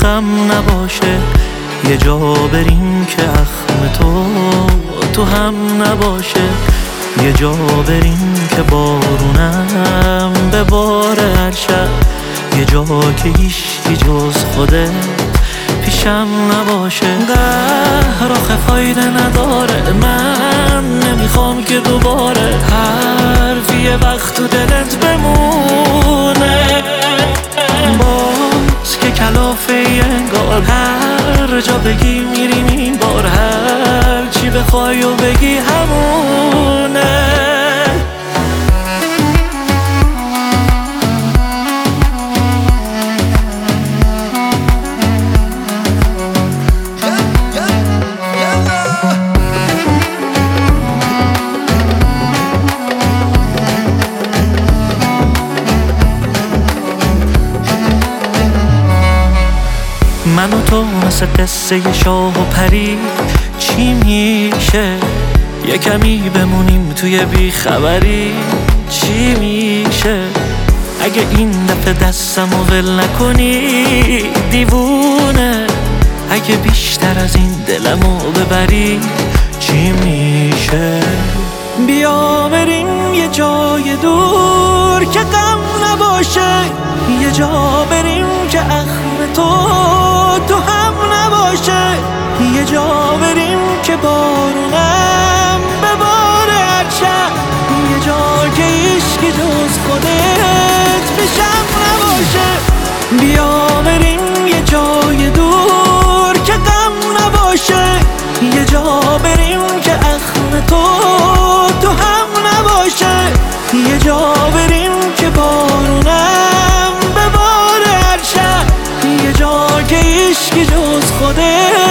غم نباشه، یه جا بریم که اخم تو هم نباشه، یه جا بریم که بارونم بباره هر شب، یه جا که هیچکی جز خودت پیشم نباشه. قهر آخه فایده نداره، من نمیخوام که دوباره حرفی یه وقت تو دلت بمونه، باز که کلافه انگار هر جا بگی میریم این بار، هر چی بخوای و بگی همونه. من و تو مثل قصه شاه و پری چی میشه، یه کمی بمونیم توی بیخبری چی میشه، اگه این دفعه دستمو ول نکنی دیوونه، اگه بیشتر از این دلمو ببری چی میشه. بیا بریم یه جای دور که غم نباشه، یه جا بریم که اخم تو هم نباشه، یه جا بریم که بارونم بباره هر شب، یه جا که هیچکی جز خودت پیشم نباشه. بیا بریم یه جای دور که غم نباشه، یه جا بریم که اخم تو هم نباشه، یه جا بریم که بارونم بباره هر شب، یه جا که هیچکی جز خودت